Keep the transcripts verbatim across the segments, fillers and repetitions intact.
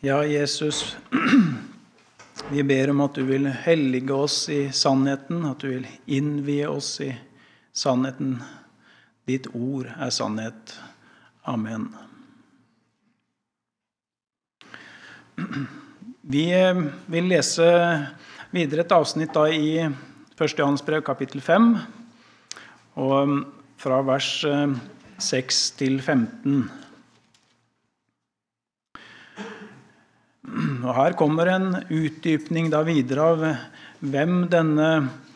Ja, Jesus, vi ber om at du vil hellige oss i sannheten, at du vil innvie oss i sannheten. Ditt ord er sannhet. Amen. Vi vil lese videre et avsnitt da i første Johannes brev, kapittel fem, og fra vers seks til femten. Og her kommer en utdypning da videre av hvem denne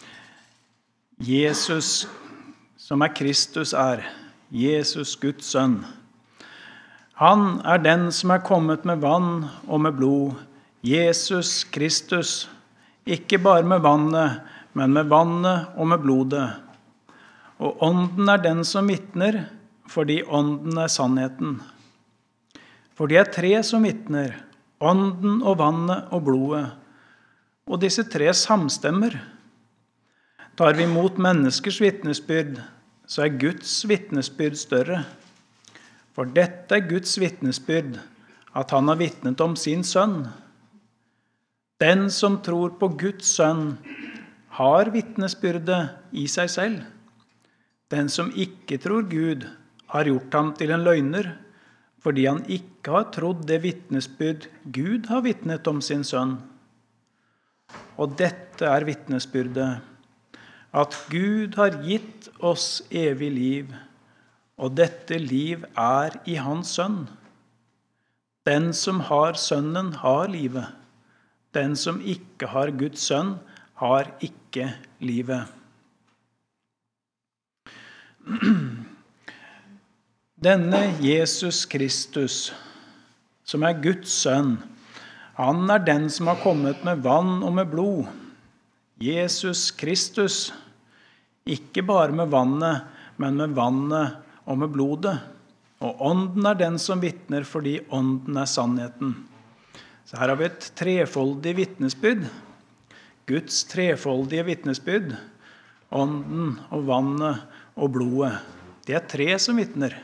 Jesus som er Kristus er, Jesus Guds sønn. Han er den som er kommet med vann og med blod, Jesus Kristus, ikke bare med vannet, men med vannet og med blodet. Og ånden er den som vitner, fordi ånden er sannheten. For de er tre som vitner, ånden og vannet og blodet, og disse tre samstemmer. Tar vi imot menneskers vitnesbyrd, så er Guds vitnesbyrd større. For dette er Guds vitnesbyrd, at han har vitnet om sin sønn. Den som tror på Guds sønn, har vitnesbyrdet i seg selv. Den som ikke tror Gud, har gjort ham til en løgner, fordi han ikke har trodd det vitnesbyrd Gud har vitnet om sin sønn. Og dette er vitnesbyrdet, at Gud har gitt oss evig liv, og dette liv er i hans sønn. Den som har sønnen har livet. Den som ikke har Guds sønn har ikke livet. Denne Jesus Kristus, som er Guds sønn, han er den som har kommet med vann og med blod. Jesus Kristus, ikke bare med vannet, men med vannet og med blodet. Og ånden er den som vitner, fordi ånden er sannheten. Så her har vi et trefoldig vitnesbyrd. Guds trefoldige vitnesbyrd. Ånden og vannet og blodet. Det er tre som vitner.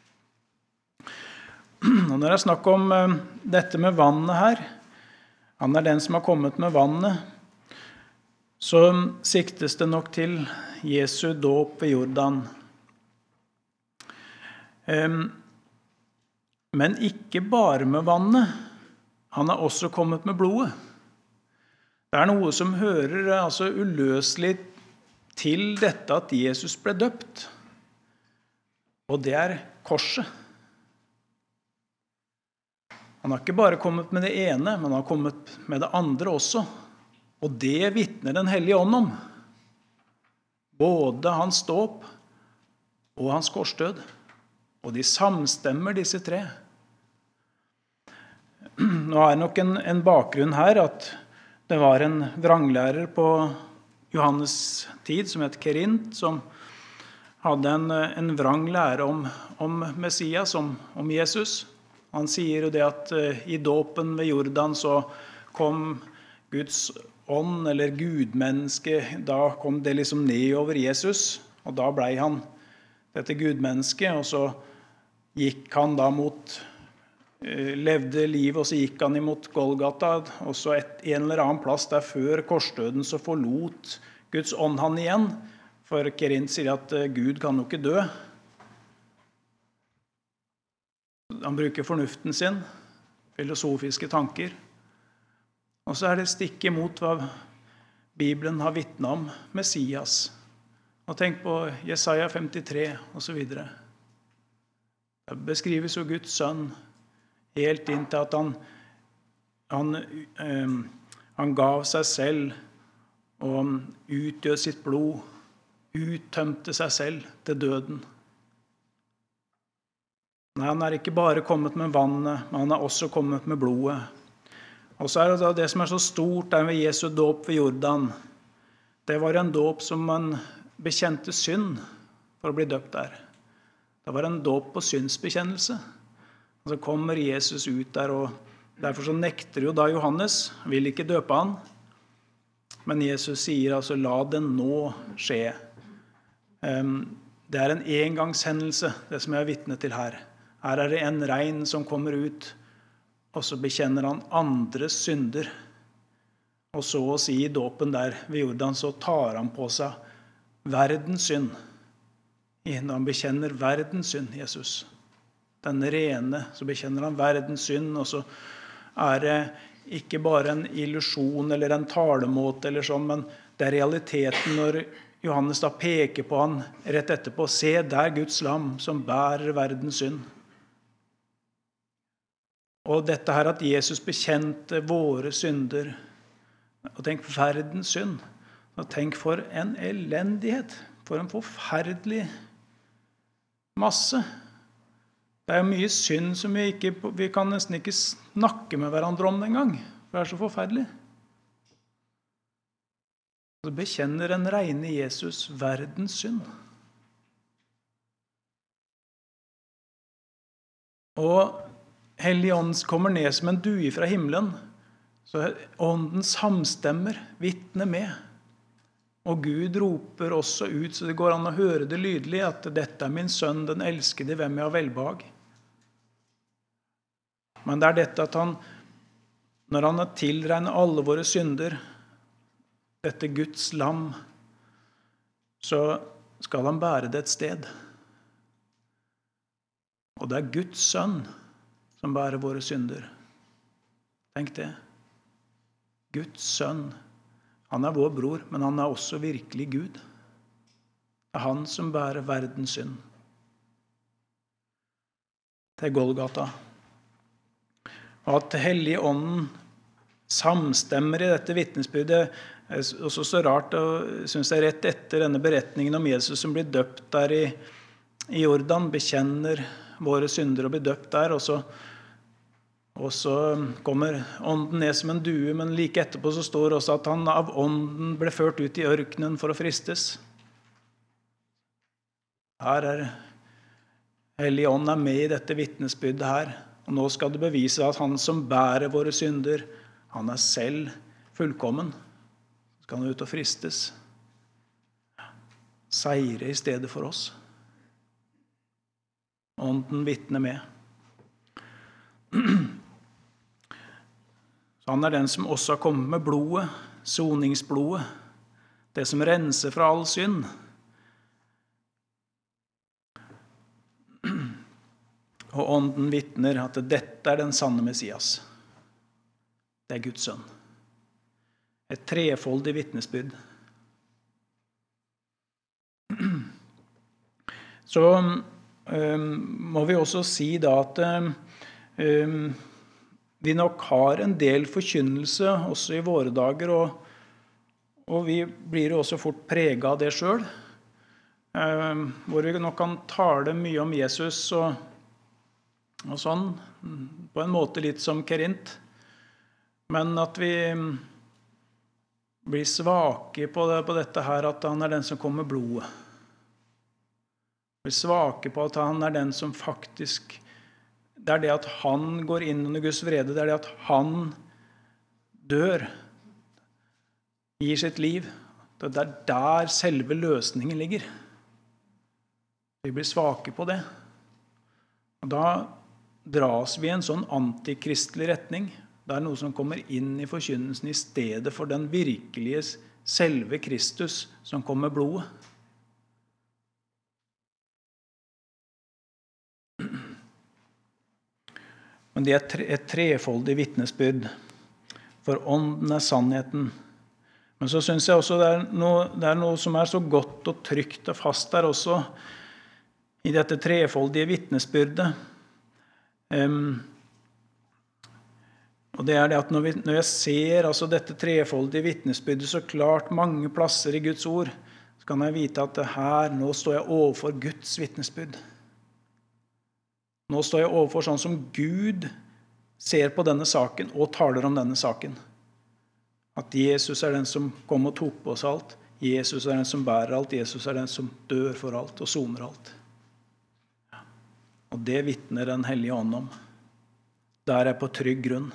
Og når det er snakk om dette med vannet her, han er den som har kommet med vannet, så siktes det nok til Jesu dåp ved Jordan. Men ikke bare med vannet, han har også kommet med blodet. Det er noe som hører altså uløselig til dette at Jesus ble døpt, og det er korset. Han har ikke bare kommet med det ene, men han har kommet med det andre også. Og det vitner den hellige ånd om. Både hans dåp og hans korsdød. Og de samstemmer, disse tre. Nå er nok en, en bakgrunn her at det var en vranglærer på Johannes tid som het Kerint, som hadde en, en vrang lære om, om Messias, om, om Jesus. Han sier jo det at i dåpen ved Jordan så kom Guds ånd, eller gudmenneske, da kom det liksom ned over Jesus, og da ble han dette gudmenneske, og så gikk han da mot, levde liv, og så gikk han imot Golgata, og så et, en eller annen plass der før korsdøden så forlot Guds ånd han igjen, for Kerint sier at Gud kan jo ikke dø. Han bruker fornuften sin, filosofiske tanker. Og så er det stikk imot hva Bibelen har vitnet om Messias. Og tenk på Jesaja femtitre og så videre. Det beskrives jo Guds sønn helt inn til at han, han, eh, han gav seg selv og utgjød sitt blod, uttømte seg selv til døden. Nei, han er ikke bare kommet med vannet, men han er også kommet med blodet. Og så er det det som er så stort der ved Jesu dåp ved Jordan. Det var en dåp som man bekjente synd for å bli døpt der. Det var en dåp på syndsbekjennelse. Og så kommer Jesus ut der, og derfor så nekter jo da Johannes, vil ikke døpe han. Men Jesus sier altså, la det nå skje. Det er en engangshendelse, det som jeg er vitne til her. Her er det en regn som kommer ut, og så bekjenner han andres synder. Og så å si i dåpen der ved Jordan, så tar han på seg verdens synd. Når han bekjenner verdens synd, Jesus. Den rene, så bekjenner han verdens synd, og så er det ikke bare en illusjon eller en talemåte eller sånn, men det er realiteten når Johannes da peker på han rett etterpå. Se der Guds lam som bærer verdens synd. Og dette her at Jesus bekjente våre synder, og tenk verdens synd, og tenk for en elendighet, for en forferdelig masse. Det er jo mye synd som vi ikke, vi kan nesten ikke snakke med hverandre om den gang, for det er så forferdelig. Så bekjenner en reine Jesus verdens synd. Og Hellig Ånd kommer ned som en due fra himmelen, så ånden samstemmer, vittner med. Og Gud roper også ut, så det går an å høre det lydelig, at dette er min sønn, den elskede, hvem jeg har velbehag. Men det er dette at han, når han har tilregnet alle våre synder, dette Guds lam, så skal han bære det et sted. Og det er Guds sønn som bærer våre synder. Tenk det. Guds sønn. Han er vår bror, men han er også virkelig Gud. Det er han som bærer verdens synd. Til Golgata. Og at Hellige Ånden samstemmer i dette vittnesbyrdet er også så rart, og synes jeg rett etter denne beretningen om Jesus som blir døpt der i, i Jordan, bekjenner våre synder og blir døpt der, og så, og så kommer ånden ned som en due, men like etterpå så står også at han av ånden ble ført ut i ørkenen for å fristes. Her er Hellige Ånd er med i dette vittnesbyrdet her, og nå skal det bevise at han som bærer våre synder, han er selv fullkommen. Skal han ut og fristes. Seire i stedet for oss. Ånden vittner med. Så han er den som også har kommet med blodet, soningsblodet, det som renser fra all synd. Og ånden vittner at dette er den sanne Messias. Det er Guds sønn. Et trefoldig vittnesbyrd. Så um, må vi også si da at um, vi nok har en del forkynnelse også i våre dager, og, og vi blir også fort preget av det selv, um, hvor vi nok kan tale mye om Jesus og, og sånn, på en måte litt som Kerint, men at vi blir svake på, det, på dette her, at han er den som kommer med blodet. Blir svake på at han er den som faktisk, det er det at han går inn under Guds vrede, det er det at han dør, gir sitt liv. Det er der selve løsningen ligger. Vi blir svake på det. Og da dras vi i en sånn antikristelig retning. Det er noe som kommer inn i forkynnelsen i stedet for den virkelige selve Kristus som kommer med blodet. Men det er et trefoldig vittnesbyrd, for ånden er sannheten. Men så synes jeg også det er noe, det er noe som er så godt og trygt og fast der også, i dette trefoldige vittnesbyrdet. Um, Og det er det at når, vi, når jeg ser altså dette trefoldige vittnesbyrdet så klart mange plasser i Guds ord, så kan jeg vite at her, nå står jeg overfor Guds vittnesbyrd. Nå står jeg overfor sånn som Gud ser på denne saken og taler om denne saken. At Jesus er den som kom og tok på oss alt. Jesus er den som bærer alt. Jesus er den som dør for alt og soner alt. Og det vittner den Hellige Ånd om. Der er jeg på trygg grunn.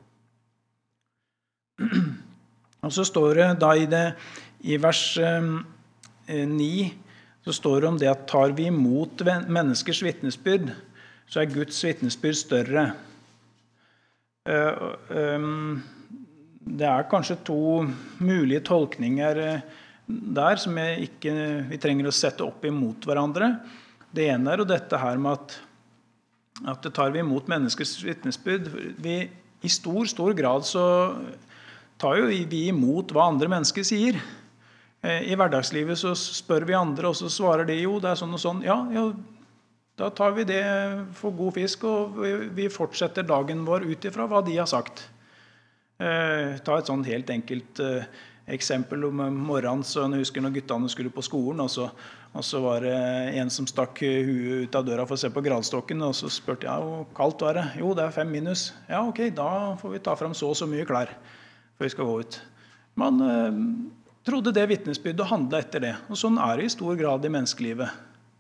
Og så står det da i, det, i vers eh, ni, så står det om det at tar vi imot menneskers vittnesbyrd, så er Guds vittnesbyrd større. Det er kanskje to mulige tolkninger der som jeg ikke, vi trenger å sette opp imot hverandre. Det ene er jo dette her med at, at det tar vi imot menneskers vitnesbyrd. Vi, I stor, stor grad så tar jo vi imot hva andre mennesker sier. I hverdagslivet så spør vi andre, og så svarer de jo, det er sånn og sånn. Ja, ja, da tar vi det for god fisk, og vi fortsetter dagen vår ut ifra hva de har sagt. Eh, ta et sånn helt enkelt eh, eksempel om morgenen, så jeg husker når guttene skulle på skolen, og så, og så var det en som stakk huet ut av døra for å se på gradstokken, og så spurte jeg, hvor kaldt var det? Jo, det er fem minus. Ja, ok, da får vi ta frem så og så mye klær, før vi skal gå ut. Man eh, trodde det vitnesbyrdet og handlet etter det, og sånn er det i stor grad i menneskelivet.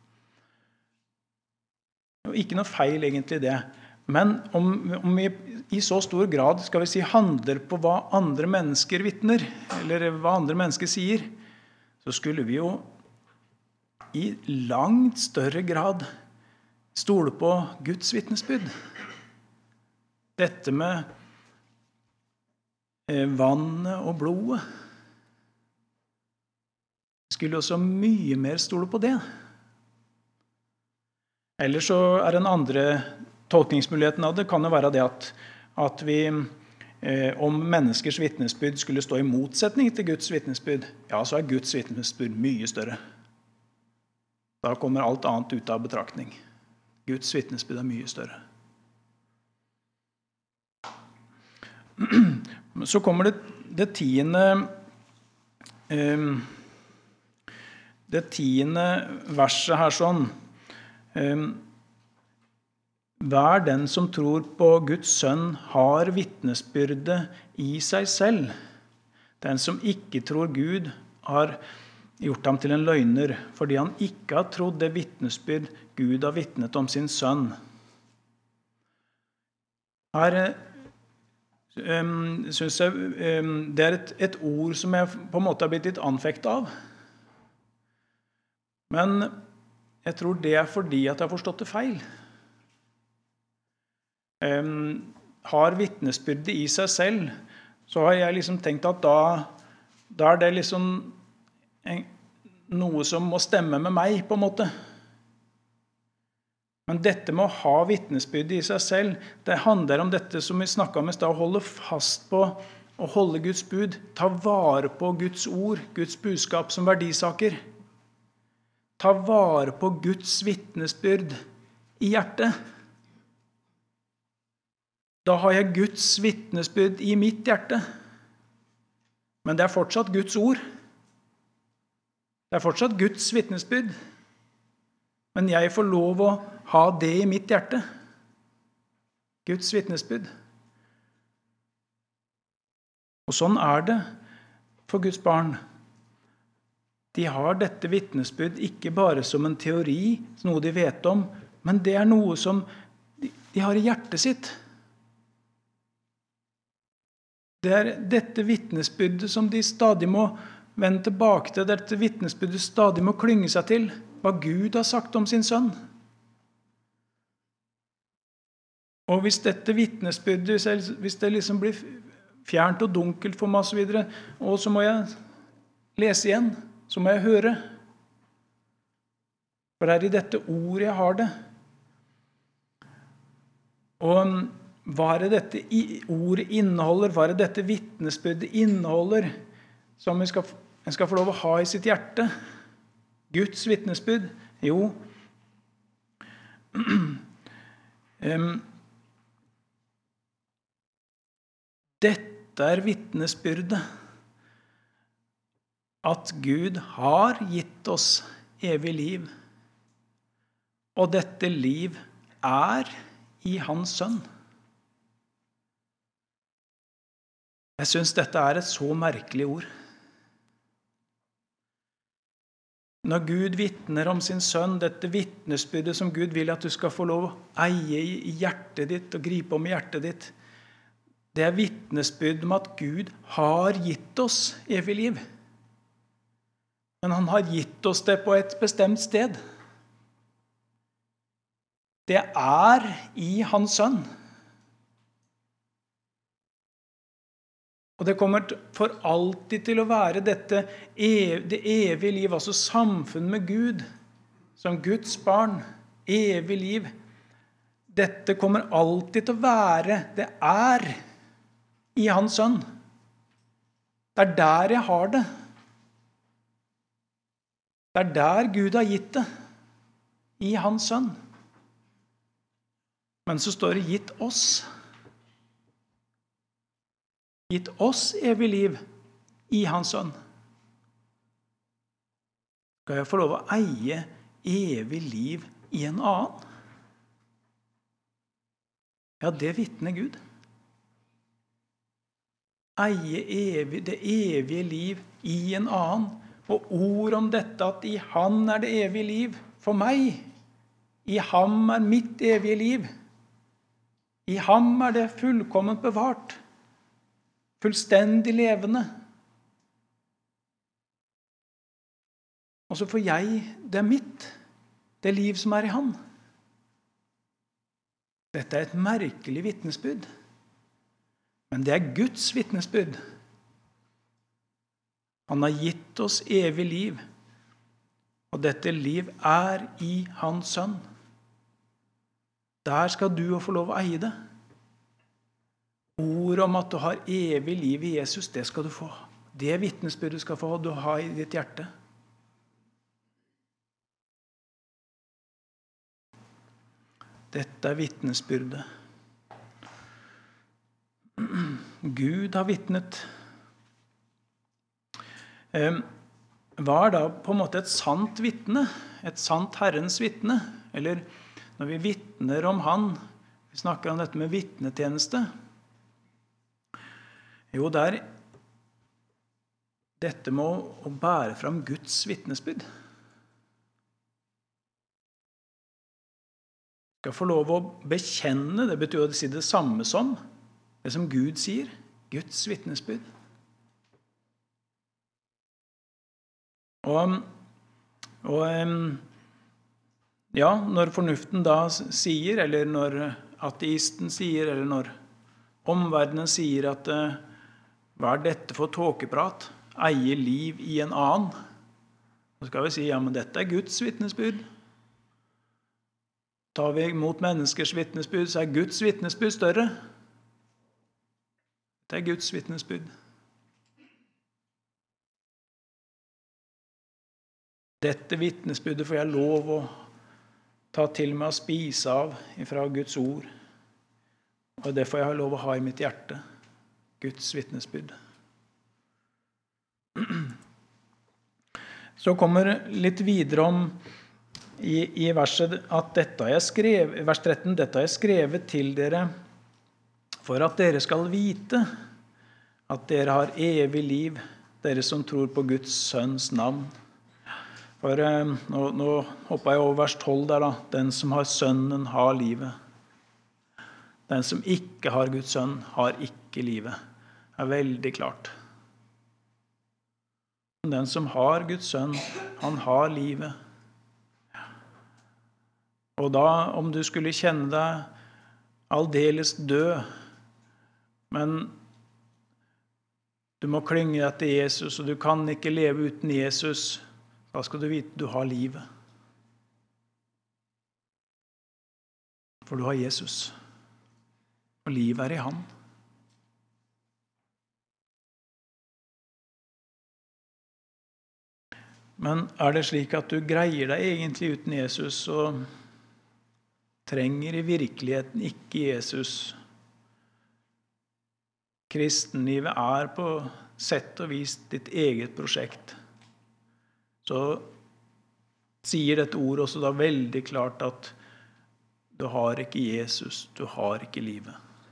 Ikke noe feil egentlig det, men om, om vi i så stor grad skal vi si, handler på hva andre mennesker vittner, eller hva andre mennesker sier, så skulle vi jo i langt større grad stole på Guds vitnesbyrd. Dette med eh, vannet og blodet. Skulle også mye mer stole på det. Eller så er den andre tolkningsmuligheten av det kan jo være det at, at vi, eh, om menneskers vitnesbyrd skulle stå i motsetning til Guds vitnesbyrd, ja, så er Guds vitnesbyrd mye større. Da kommer alt annet ut av betraktning. Guds vitnesbyrd er mye større. Så kommer det, det tiende eh, det tiende verset her sånn. Hver den som tror på Guds sønn har vitnesbyrde i seg selv. Den som ikke tror Gud har gjort ham til en løgner, fordi han ikke har trodd det vitnesbyrd Gud har vittnet om sin sønn. Her um, synes jeg um, det er et, et ord som jeg på en måte har blitt litt anfekt av. Men jeg tror det er fordi at jeg har forstått det feil. Um, har vitnesbyrdet i seg selv, så har jeg liksom tenkt at da, da er det liksom en, noe som må stemme med meg, på en måte. Men dette med å ha vitnesbyrdet i seg selv, det handler om dette som vi snakket om i sted, å holde fast på, å holde Guds bud, ta vare på Guds ord, Guds budskap som verdisaker. Ta vare på Guds vitnesbyrd i hjertet. Da har jeg Guds vitnesbyrd i mitt hjerte. Men det er fortsatt Guds ord. Det er fortsatt Guds vitnesbyrd. Men jeg får lov å ha det i mitt hjerte. Guds vitnesbyrd. Og sånn er det for Guds barn. De har dette vitnesbyrd ikke bare som en teori, noe de vet om, men det er noe som de, de har i hjertet sitt. Det er dette vitnesbyrdet som de stadig må vende tilbake til, dette vitnesbyrdet stadig må klynge seg til, hva Gud har sagt om sin sønn. Og hvis dette vitnesbyrdet, hvis det liksom blir fjernt og dunkelt for meg og så videre, og så må jeg lese igjen, så må jeg høre. For det er i dette ordet jeg har det. Og hva er det dette ordet inneholder? Hva er det dette vitnesbyrdet inneholder? Som vi skal, en skal få lov å ha i sitt hjerte? Guds vitnesbyrd? Jo. um, dette er vitnesbyrdet. At Gud har gitt oss evig liv. Og dette liv er i hans sønn. Jeg synes dette er et så merkelig ord. Når Gud vittner om sin sønn, dette vitnesbyrdet som Gud vil at du skal få lov å eie i hjertet ditt og gripe om i hjertet ditt, det er vitnesbyrd om at Gud har gitt oss evig liv. Men han har gitt oss det på et bestemt sted. Det er i hans sønn. Og det kommer for alltid til å være dette, det evige liv, altså samfunn med Gud, som Guds barn, evig liv. Dette kommer alltid til å være, det er i hans sønn. Det er der jeg har det. Det er der Gud har gitt det, i hans sønn. Men så står det gitt oss. Gitt oss evig liv i hans sønn. Skal jeg få lov å eie evig liv i en annen? Ja, det vitner Gud. Eie evig, det evige liv i en annen. Og ord om dette at i han er det evige liv for meg. I ham er mitt evige liv. I ham er det fullkomment bevart. Fullstendig levende. Og så får jeg, det er mitt, det liv som er i han. Dette er et merkelig vitnesbyrd. Men det er Guds vitnesbyrd. Han har gitt oss evig liv, og dette liv er i hans sønn. Der skal du få lov å eie det. Ord om at du har evig liv i Jesus, det skal du få. Det vitnesbyrdet skal få du ha i ditt hjerte. Dette er vitnesbyrdet. Gud har vitnet. Hva er da på en måte et sant vitne? Et sant Herrens vitne? Eller når vi vitner om han, vi snakker om dette med vitnetjeneste. Jo, det er dette med å bære fram Guds vitnesbyrd. Skal få lov å bekjenne, det betyr å si det samme som det som Gud sier, Guds vitnesbyrd. Og, og ja, når fornuften da sier, eller når ateisten sier, eller når omverdenen sier at hva er dette for tåkeprat? Eie liv i en annen. Så skal vi si, ja, men dette er Guds vitnesbyrd. Tar vi mot menneskers vitnesbyrd, så er Guds vitnesbyrd større. Det er Guds vitnesbyrd. Dette vitnesbyrdet får jeg lov å ta til meg og spise av fra Guds ord. Og det får jeg lov å ha i mitt hjerte. Guds vitnesbyrd. Så kommer litt videre om i, i verset at dette har jeg skrevet, vers tretten, dette har jeg skrevet til dere for at dere skal vite at dere har evig liv, dere som tror på Guds sønns navn. For eh, nå, nå hopper jeg over vers tolv der da. Den som har sønnen har livet. Den som ikke har Guds sønn har ikke livet. Det er veldig klart. Den som har Guds sønn, han har livet. Og da, om du skulle kjenne deg aldeles død, men du må klynge deg til Jesus, og du kan ikke leve uten Jesus, da skal du vite du har livet. For du har Jesus. Og livet er i han. Men er det slik at du greier deg egentlig uten Jesus, så trenger i virkeligheten ikke Jesus. Kristenlivet er på sett og vis ditt eget prosjekt. Så sier dette ordet også da veldig klart at du har ikke Jesus, du har ikke livet.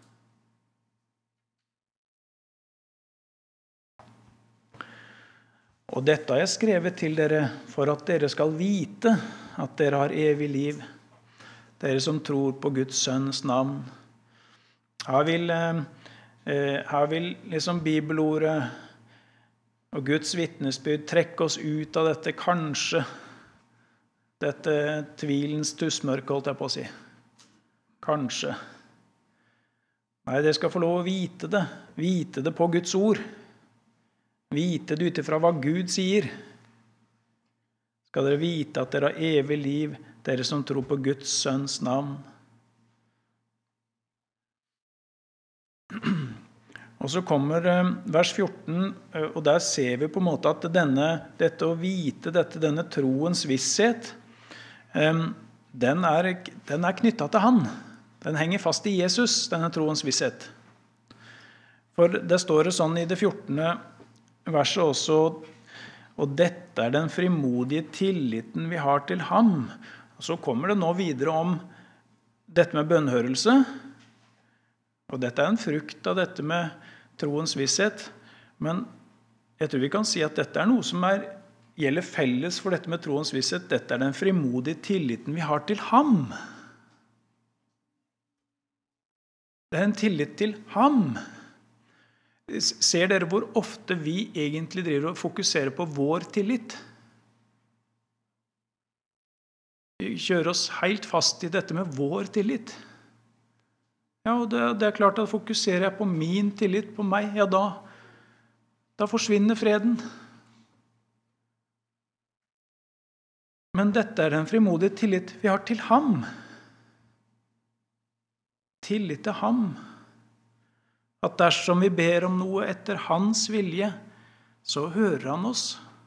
Og dette har jeg skrevet til dere for at dere skal vite at dere har evig liv, dere som tror på Guds sønns navn. Her vil, her vil liksom bibelordet og Guds vitnesbyrd trekke oss ut av dette kanskje, dette tvilens tussmørke, holdt jeg på å si. Kanskje. Nei, dere skal få lov å vite det. Vite det på Guds ord. Vite det utifra hva Gud sier. Skal dere vite at dere har evig liv, dere som tror på Guds sønns navn. Og så kommer vers fjorten, og der ser vi på en måte at denne, dette å vite, dette, denne troens visshet, den er, den er knyttet til han. Den henger fast i Jesus, denne troens visshet. For det står det sånn i det fjortende verset også, og dette er den frimodige tilliten vi har til ham. Og så kommer det nå videre om dette med bønnhørelse, og dette er en frukt av dette med troens visshet, men jeg tror vi kan si at dette er noe som er, gjelder felles for dette med troens visshet. Dette er den frimodige tilliten vi har til ham. Det er en tillit til ham. Ser dere hvor ofte vi egentlig driver og fokuserer på vår tillit? Vi kjører oss helt fast i dette med vår tillit. Ja, og det, det er klart at fokuserer jeg på min tillit, på meg, ja da, da forsvinner freden. Men dette er den frimodige tillit vi har til ham. Tillit til ham. At dersom vi ber om noe etter hans vilje, så hører han oss.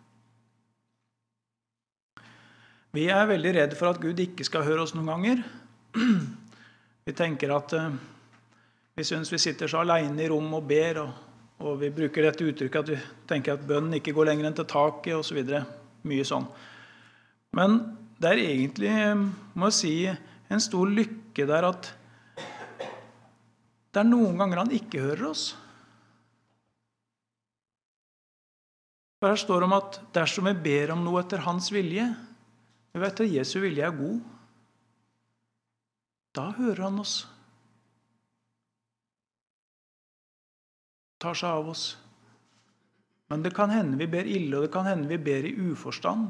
Vi er veldig redde for at Gud ikke skal høre oss noen ganger. Vi tenker at uh, vi synes vi sitter så alene i rom og ber, og, og vi bruker dette uttrykket at vi tenker at bønnen ikke går lenger enn til taket, og så videre. Mye sånn. Men det er egentlig, må jeg si, en stor lykke der at det er noen ganger han ikke hører oss. For her står det om at dersom vi ber om noe etter hans vilje, vi vet at Jesu vilje er god, da hører han oss. Tar seg av oss. Men det kan hende vi ber ille, og det kan hende vi ber i uforstand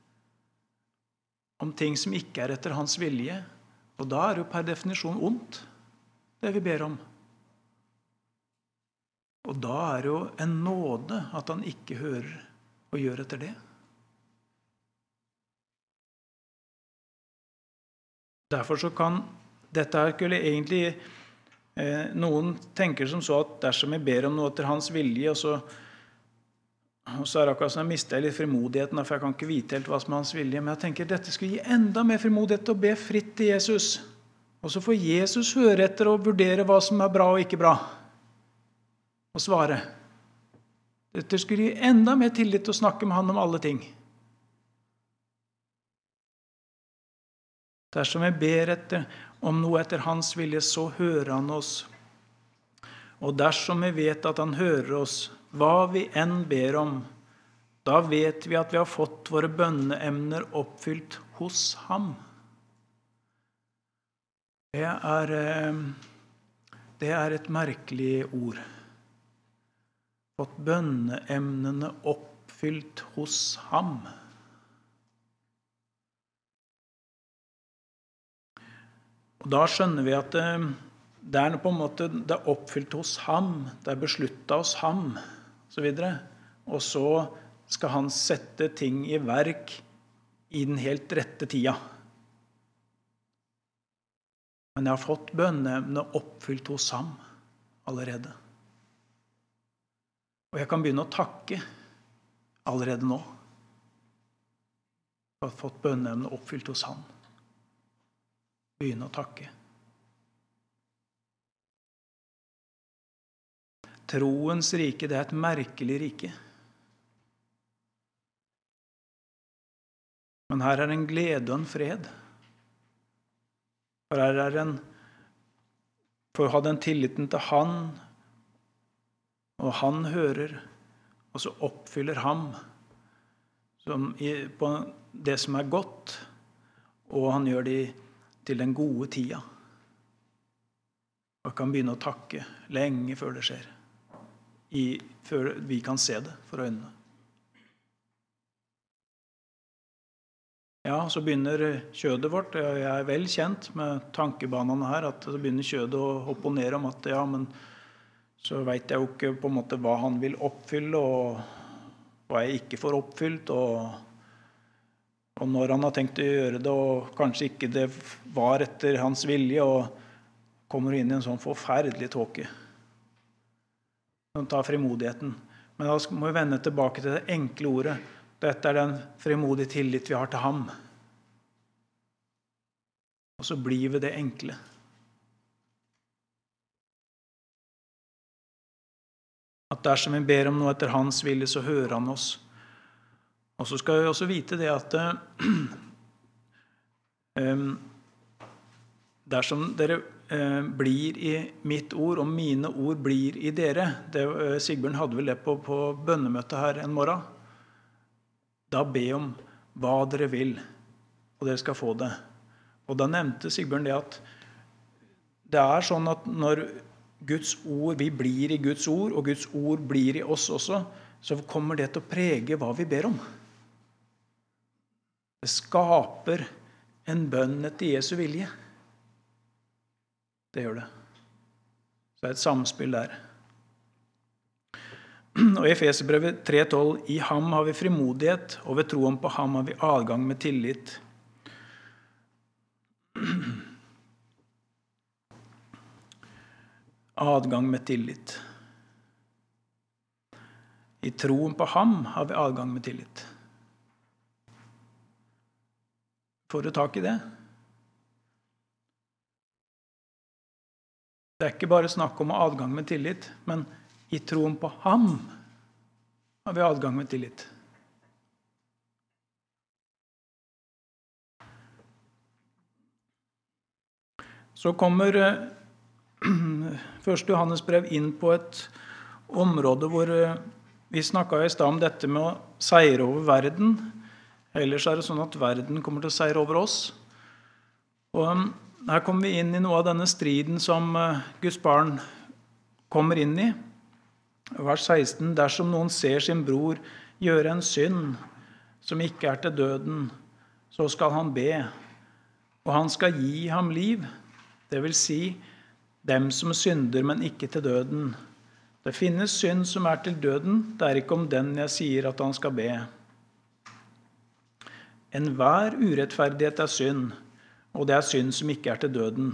om ting som ikke er etter hans vilje. Og da er det jo per definisjon ondt, det vi ber om. Og da er det jo en nåde at han ikke hører og gjør etter det. Derfor så kan dette her skulle egentlig eh, noen tenker som så at dersom vi ber om noe etter hans vilje, og så, og så er det akkurat som jeg mister litt frimodigheten, for jeg kan ikke vite helt hva som er hans vilje, men jeg tenker dette skulle gi enda mer frimodighet til å be fritt til Jesus. Og så får Jesus høre etter og vurdere hva som er bra og ikke bra, og svare. Dette skulle gi enda mer tillit til å snakke med han om alle ting. Dersom vi ber etter, om noe etter hans vilje, så hører han oss. Og dersom vi vet at han hører oss, hva vi enn ber om, da vet vi at vi har fått våre bønneemner oppfylt hos ham. Det er, det er et merkelig ord. Fått bønneemnene oppfylt hos ham. Og da skjønner vi at det, det er på en måte det er oppfylt hos ham, det er besluttet hos ham, og så videre. Og så skal han sette ting i verk i den helt rette tida. Men jeg har fått bønneemnene oppfylt hos ham allerede. Og jeg kan begynne å takke allerede nå. Jeg har fått bønneemnene oppfylt hos ham. Begynne å takke. Troens rike, det er et merkelig rike. Men her er en glede og en fred. For her er en, for å ha den tilliten til han, og han hører, og så oppfyller ham som i, på det som er godt, og han gjør det til den gode tida. Og kan begynne å takke lenge før det skjer. I, før vi kan se det for øynene. ja, så begynner kjødet vårt, jeg er vel kjent med tankebanene her, at så begynner kjødet å opponere om at ja, men så vet jeg jo ikke på en måte hva han vil oppfylle, og hva jeg ikke får oppfylt, og, og når han har tenkt å gjøre det, og kanskje ikke det var etter hans vilje, og kommer inn i en sånn forferdelig tåke. Som tar frimodigheten. Men da må vi vende tilbake til det enkle ordet. Dette er den frimodige tillit vi har til ham. Og så blir vi det enkle. At dersom vi ber om noe etter hans vilje, så hører han oss. Og så skal vi også vite det at um, dersom dere uh, blir i mitt ord, og mine ord blir i dere, det, uh, Sigbjørn hadde vel det på, på bønnemøtet her en morgen, da be om hva dere vil, og dere skal få det. Og da nevnte Sigbjørn det at det er sånn at når Guds ord, vi blir i Guds ord, og Guds ord blir i oss også, så kommer det til å prege hva vi ber om. Det skaper en bønn etter Jesu vilje. Det gjør det. Så det er et samspill der. Og i Efeserbrevet tre tolv, i ham har vi frimodighet, og ved troen på ham har vi adgang med tillit. Adgang med tillit. I troen på ham har vi adgang med tillit. Får du tak i det? Det er ikke bare snakk om adgang med tillit, men i troen på ham har vi adgang med tillit. Så kommer første Johannes brev inn på et område hvor vi snakket i sted om dette med å seire over verden. Ellers er det sånn at verden kommer til å seire over oss. Og her kommer vi inn i noe av denne striden som Guds barn kommer inn i. Vers seksten, dersom noen ser sin bror gjøre en synd som ikke er til døden, så skal han be, og han skal gi ham liv. Det vil si, dem som synder, men ikke til døden. Det finnes synd som er til døden, det er ikke om den jeg sier at han skal be. Enhver urettferdighet er synd, og det er synd som ikke er til døden.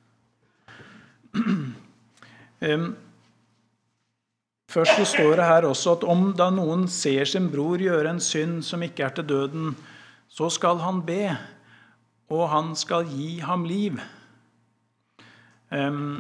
um, Først så står det her også at om da noen ser sin bror gjøre en synd som ikke er til døden, så skal han be, og han skal gi ham liv. Um,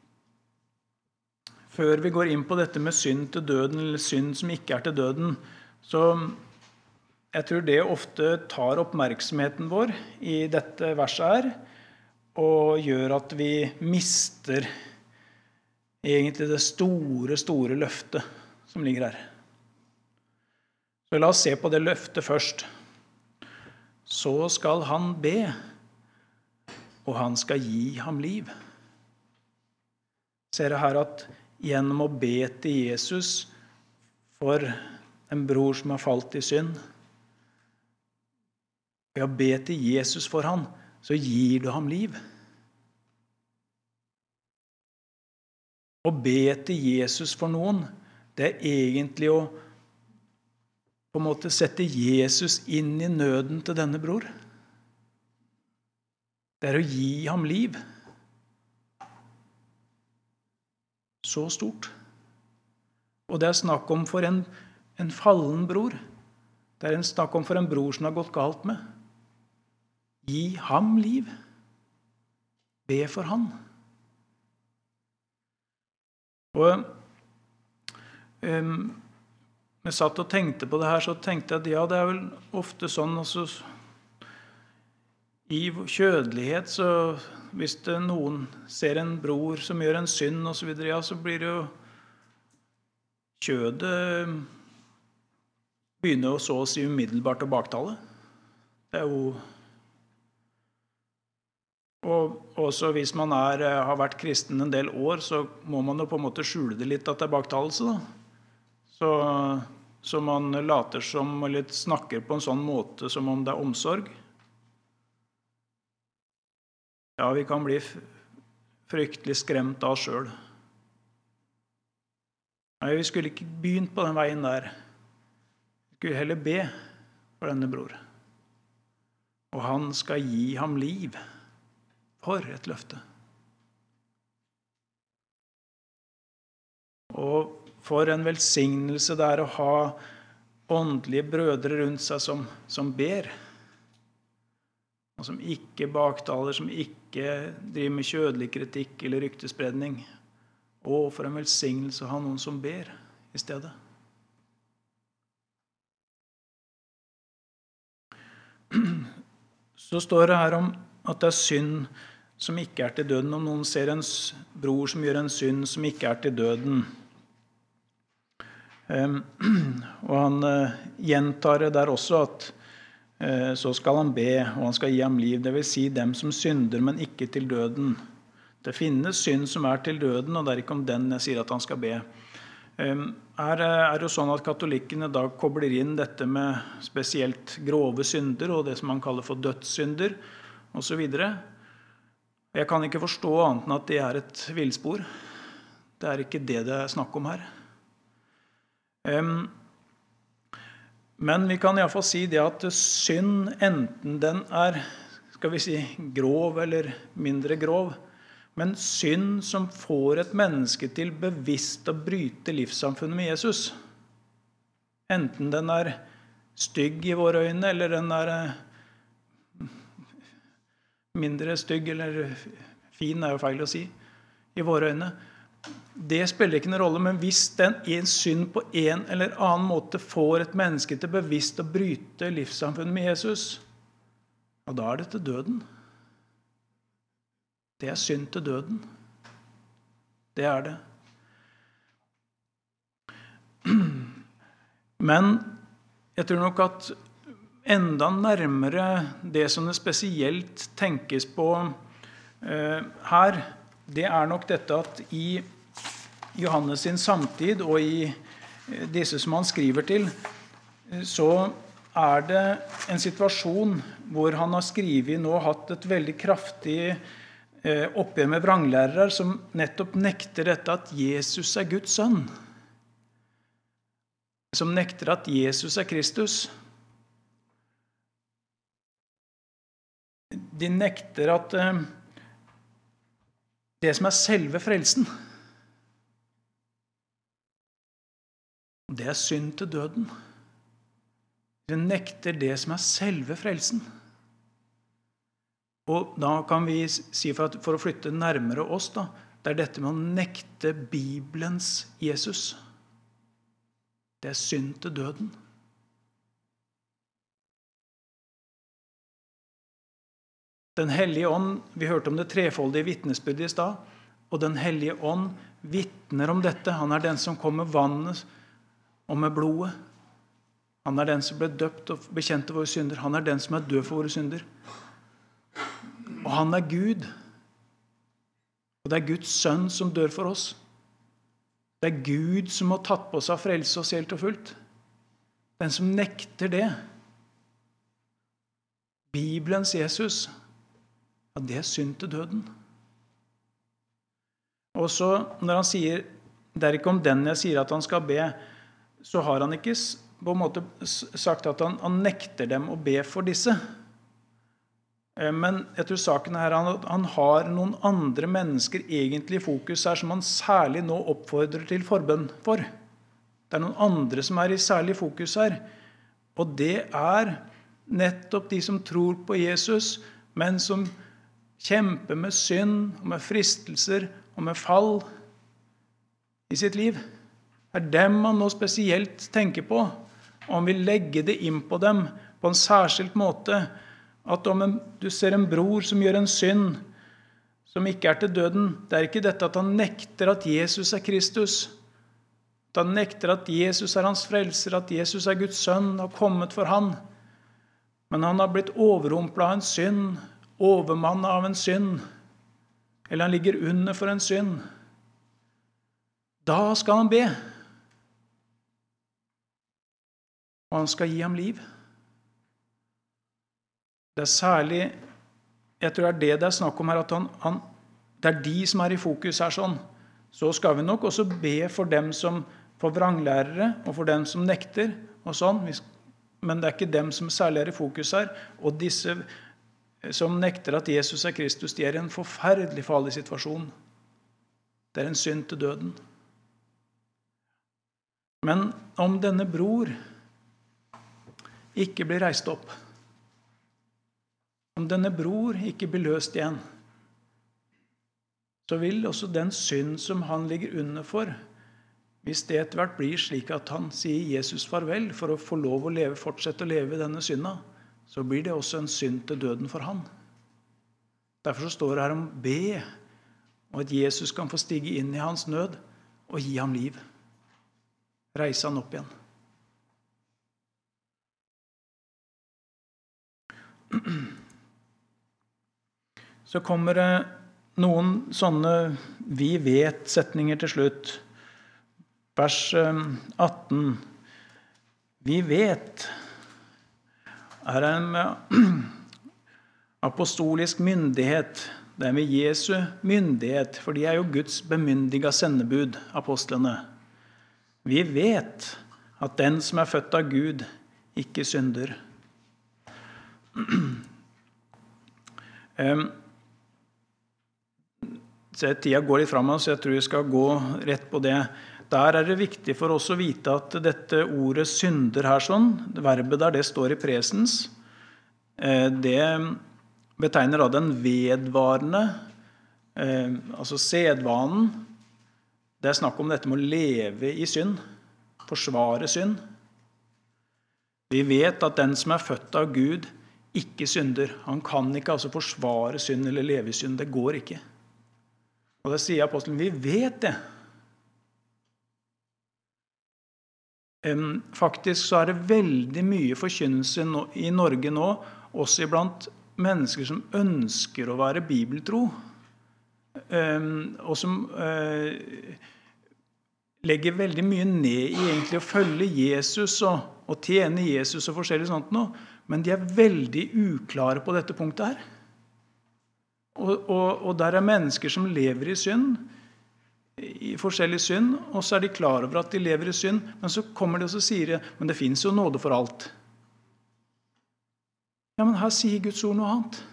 før vi går inn på dette med synd til døden, eller synd som ikke er til døden, så jeg tror det ofte tar oppmerksomheten vår i dette verset her, og gjør at vi mister egentlig det store, store løftet som ligger her. Så la oss se på det løftet først. Så skal han be, og han skal gi ham liv. Ser jeg her at gjennom å be til Jesus for en bror som har falt i synd, ved å be til Jesus for han, så gir du ham liv. Å be til Jesus for noen, det er egentlig å på en måte sette Jesus inn i nøden til denne bror. Det er å gi ham liv. Så stort. Og det er snakk om for en, en fallen bror. Det er en snakk om for en bror som har gått galt med. Gi ham liv. Be for han. Og um, jeg satt og tenkte på det her, så tenkte jeg at ja, det er vel ofte sånn, altså, i kjødelighet, så hvis det noen ser en bror som gjør en synd og så videre, ja, så blir det jo kjødet begynner jo så å si umiddelbart å baktale. Det er jo Og også hvis man er, har vært kristen en del år, så må man jo på en måte skjule det litt at det er baktalelse. Da. Så, så man later som, eller snakker på en sånn måte som om det er omsorg. Ja, vi kan bli fryktelig skremt av oss selv. Nei, vi skulle ikke begynt på den veien der. Vi skulle heller be for denne bror. Og han skal gi ham liv. For et løfte. Og for en velsignelse det er å ha åndelige brødre rundt seg som, som ber. Og som ikke baktaler, som ikke driver med kjødelig kritikk eller ryktespredning. Og for en velsignelse å ha noen som ber i stedet. Så står det her om at det er synd som ikke er til døden. Om noen ser en bror som gjør en synd som ikke er til døden. Um, og han uh, gjentar det der også at uh, så skal han be, og han skal gi ham liv. Det vil si dem som synder, men ikke til døden. Det finnes synd som er til døden, og det er ikke om den jeg sier at han skal be. Um, her er det jo sånn at katolikkene da kobler inn dette med spesielt grove synder, og det som man kaller for dødssynder, og så videre. Jeg kan ikke forstå annet enn at det er et villspor. Det er ikke det det er snakk om her. Um, men vi kan i hvert fall si det at synd, enten den er, skal vi si, grov eller mindre grov, men synd som får et menneske til bevisst å bryte livssamfunnet med Jesus, enten den er stygg i våre øyne, eller den er mindre stygg, eller fin er jo feil å si, i våre øyne, det spiller ikke noen rolle, men hvis den en synd på en eller annen måte får et menneske til bevisst å bryte livssamfunnet med Jesus, ja, da er det til døden. Det er synd til døden. Det er det. Men jeg tror nok at enda nærmere det som det spesielt tenkes på eh, her, det er nok dette at i Johannes sin samtid og i disse som han skriver til, så er det en situasjon hvor han har skrivet nå hatt et veldig kraftig eh, oppgjør med vranglærere som nettopp nekter dette at Jesus er Guds sønn. Som nekter at Jesus er Kristus. De nekter at eh, det som er selve frelsen, det er synd til døden. De nekter det som er selve frelsen. Og da kan vi si, for, at, for å flytte nærmere oss, da, det er dette med å nekte Bibelens Jesus. Det er synd til døden. Den hellige ånd, vi hørte om det trefoldige vitnesbyrdet i stad, og den hellige ånd vitner om dette. Han er den som kom med vannet og med blodet. Han er den som ble døpt og bekjente våre synder. Han er den som er død for våre synder. Og han er Gud. Og det er Guds sønn som dør for oss. Det er Gud som har tatt på seg frelse oss helt og fullt. Den som nekter det. Bibelens Jesus, ja, det er synd til døden. Og så når han sier, det er ikke om den jeg sier at han skal be, så har han ikke på en måte sagt at han, han nekter dem å be for disse. Men jeg tror saken er at han har noen andre mennesker egentlig i fokus her som han særlig nå oppfordrer til forbønn for. Det er noen andre som er i særlig fokus her. Og det er nettopp de som tror på Jesus, men som kjemper med synd og med fristelser og med fall i sitt liv. Det er dem man nå spesielt tenker på. Og han vil legge det inn på dem på en særskilt måte. At om en, du ser en bror som gjør en synd som ikke er til døden, det er ikke dette at han nekter at Jesus er Kristus. At han nekter at Jesus er hans frelser, at Jesus er Guds sønn og kommet for han. Men han har blitt overrumplet av en synd, overmannet av en synd, eller han ligger under for en synd. Da skal han be. Og han skal gi ham liv. Det er særlig jeg tror det er det det er snakk om her, at han, han, det er de som er i fokus her sånn. Så skal vi nok også be for dem som får vranglærere, og for dem som nekter, og sånn. Men det er ikke dem som særlig er i fokus her. Og disse som nekter at Jesus er Kristus, de er i en forferdelig farlig situasjon. Det er en synd til døden. Men om denne bror ikke blir reist opp, om denne bror ikke blir løst igjen, så vil også den synd som han ligger under for, hvis det etter hvert blir slik at han sier Jesus farvel for å få lov å leve, fortsette å leve i denne synda, så blir det også en synd til døden for han. Derfor så står det her om be, og at Jesus kan få stige inn i hans nød og gi ham liv. Reise han opp igjen. Så kommer det noen sånne vi vet-setninger til slutt. Vers atten. Vi vet er en apostolisk myndighet. Det er med Jesu myndighet, for de er jo Guds bemyndiga sendebud, apostlene. Vi vet at den som er født av Gud, ikke synder. Um, så tida går litt frem, så jeg tror jeg skal gå rett på det. Der er det viktig for oss å vite at dette ordet synder her sånn, verbet der det står i presens, det betegner da den vedvarende, altså sedvanen. Det er snakk om dette med å leve i synd, forsvare synd. Vi vet at den som er født av Gud, ikke synder. Han kan ikke altså forsvare synd eller leve i synd. Det går ikke. Og det sier apostelen, vi vet det. Faktisk så er det veldig mye forkynnelse i Norge nå, også iblant mennesker som ønsker å være bibeltro, og som legger veldig mye ned i egentlig å følge Jesus og, og tjene Jesus og forskjellig sånt nå, men de er veldig uklare på dette punktet her. Og, og, og der er mennesker som lever i synd, i forskjellig synd, og så er de klar over at de lever i synd, men så kommer de og så sier, men det finnes jo nåde for alt. Ja, men her sier Guds ord noe annet.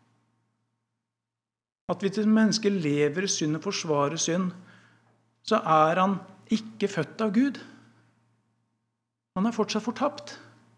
At hvis et menneske lever i synd og forsvarer synd, så er han ikke født av Gud. Han er fortsatt fortapt.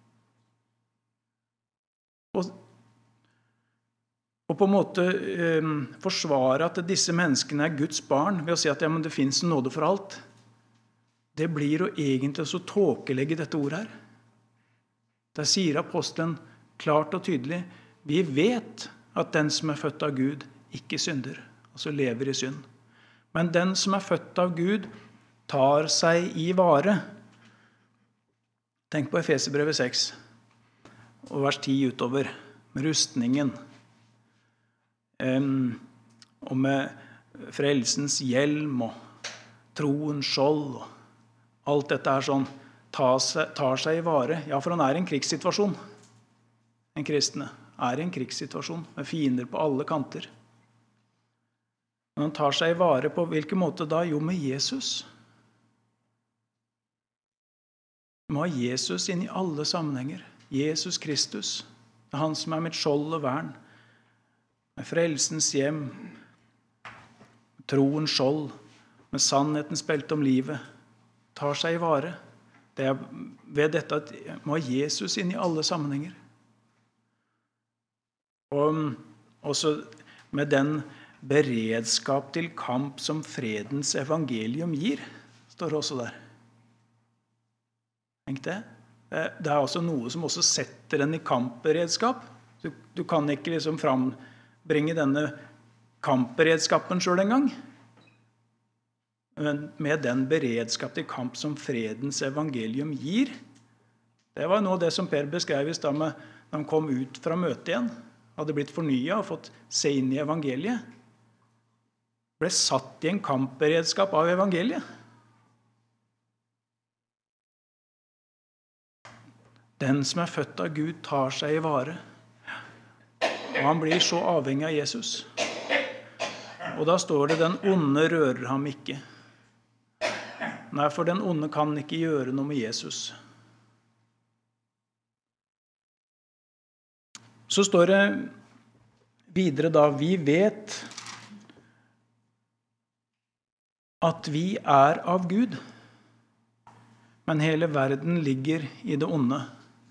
Og, og på en måte eh, forsvare at disse menneskene er Guds barn ved å si at ja, men det finnes nåde for alt. Det blir å egentlig så tåkelegge dette ordet her. Der sier apostelen klart og tydelig, vi vet at den som er født av Gud ikke synder, altså lever i synd. Men den som er født av Gud tar seg i vare. Tenk på Efeserbrevet seks, og vers ti utover, med rustningen, um, og med frelsens hjelm, og troens skjold, og alt dette er sånn, tar seg, tar seg i vare. Ja, for han er i en krigssituasjon. En kristne er i en krigssituasjon, med fiender på alle kanter. Men han tar seg i vare på hvilken måte da? Jo, med Jesus. Vi må ha Jesus inn i alle sammenhenger. Jesus Kristus. Det er han som er mitt skjold og vern. Med frelsens hjem. Med troens skjold. Med sannhetens belte om livet. Tar seg i vare. Det er ved dette at vi må ha Jesus inn i alle sammenhenger. Og også med den beredskap til kamp som fredens evangelium gir, står det også der. Tenk det. Det er også noe som også setter en i kampberedskap. Du, du kan ikke liksom frambringe denne kampberedskapen selv en gang. Men med den beredskap til kamp som fredens evangelium gir, det var noe av det som Per beskrev i stedet med når han kom ut fra møtet igjen, hadde blitt fornyet og fått se inn i evangeliet. Ble satt i en kampberedskap av evangeliet. Den som er født av Gud tar seg i vare. Og han blir så avhengig av Jesus. Og da står det, den onde rører ham ikke. Nei, for den onde kan ikke gjøre noe med Jesus. Så står det videre da, vi vet at vi er av Gud, men hele verden ligger i det onde.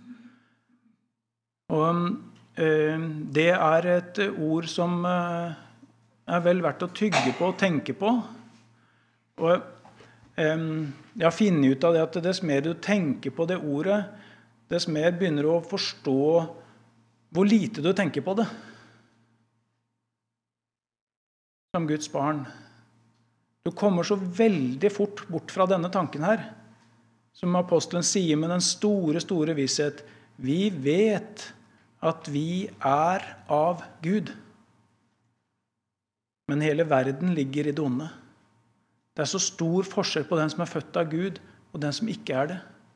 Og eh, det er et ord som eh, er vel verdt å tygge på og tenke på. Og eh, jeg har funnet ut av det at dess mer du tenker på det ordet, dess mer begynner du å forstå hvor lite du tenker på det. Som Guds barn. Du kommer så veldig fort bort fra denne tanken her. Som apostelen sier med den store, store visshet. Vi vet at vi er av Gud. Men hele verden ligger i det onde. Det er så stor forskjell på den som er født av Gud, og den som ikke er det.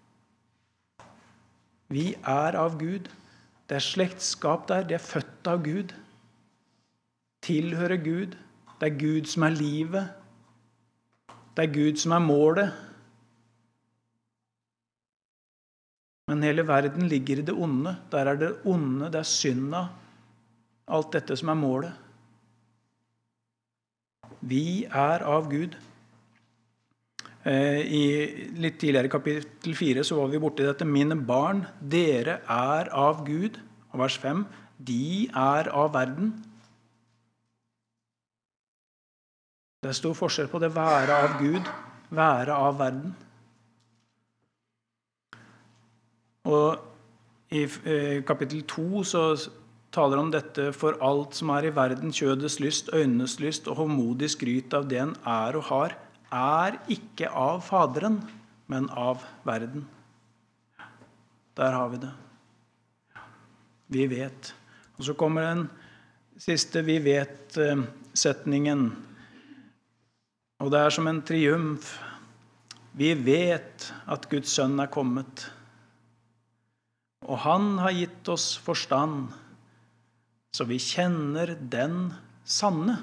Vi er av Gud. Det er slektskap der, det er født av Gud. Tilhører Gud. Det er Gud som er livet. Det er Gud som er målet. Men hele verden ligger i det onde. Der er det onde, det er synda. Alt dette som er målet. Vi er av Gud. I litt tidligere kapittel fire så var vi borte i dette. Mine barn, dere er av Gud. Og vers fem. De er av verden. Det er stor forskjell på det være av Gud, være av verden. Og i kapittel to så taler om dette, for alt som er i verden, kjødets lyst, øynenes lyst og håndmodig skryt av det en er og har, er ikke av Faderen, men av verden. Der har vi det. Vi vet. Og så kommer den siste vi vet-setningen. Og det er som en triumf. Vi vet at Guds sønn er kommet. Og han har gitt oss forstand, så vi kjenner den sanne.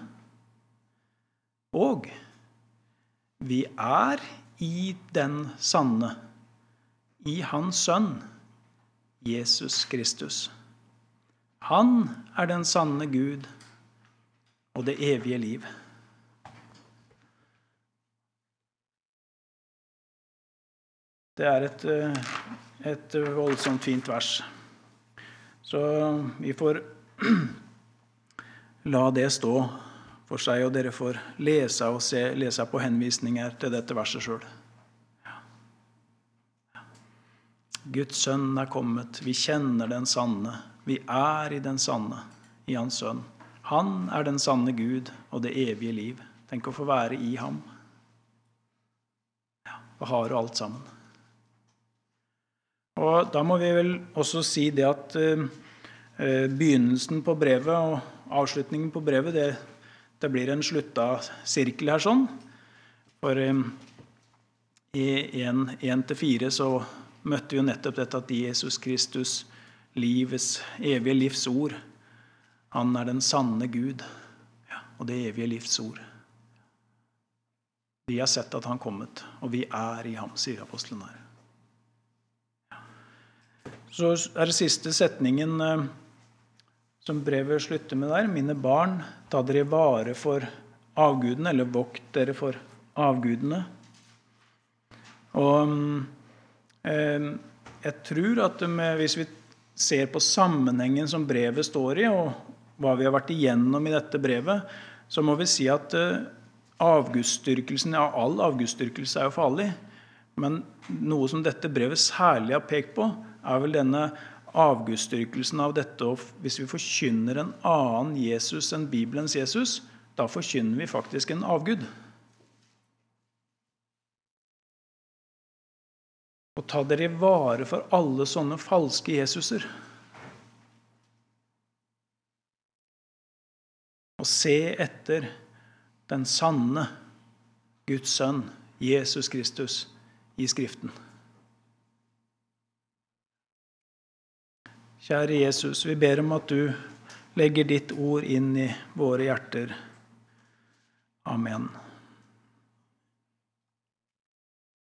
Og vi er i den sanne, i hans sønn, Jesus Kristus. Han er den sanne Gud og det evige liv. Det er et, et voldsomt fint vers. Så vi får la det stå for seg, og dere får lese og se, lese på henvisninger til dette verset selv. Guds sønn er kommet, vi kjenner den sanne, vi er i den sanne, i hans sønn. Han er den sanne Gud og det evige liv. Tenk å få være i ham. Da har du alt sammen. Og da må vi vel også si det at uh, begynnelsen på brevet og avslutningen på brevet, det, det blir en slutta sirkel her sånn. For um, i en til fire så møtte vi jo nettopp dette at Jesus Kristus, livets evige livs ord, han er den sanne Gud, ja, og det evige livs ord. Vi har sett at han kommet, og vi er i ham, sier apostelen her. Så er det siste setningen eh, som brevet slutter med der. Mine barn, ta dere vare for avgudene, eller vokt dere for avgudene. Og eh, jeg tror at med, hvis vi ser på sammenhengen som brevet står i, og hva vi har vært igjennom i dette brevet, så må vi si at eh, avgudsdyrkelsen, ja, all avgudsdyrkelse er jo farlig, men noe som dette brevet særlig har pekt på, er vel denne avgudsdyrkelsen av dette, og hvis vi forkynner en annen Jesus enn Bibelens Jesus, da forkynner vi faktisk en avgud. Og ta dere i vare for alle sånne falske Jesuser. Og se etter den sanne Guds sønn, Jesus Kristus, i Skriften. Kjære Jesus, vi ber om at du legger ditt ord inn i våre hjerter. Amen.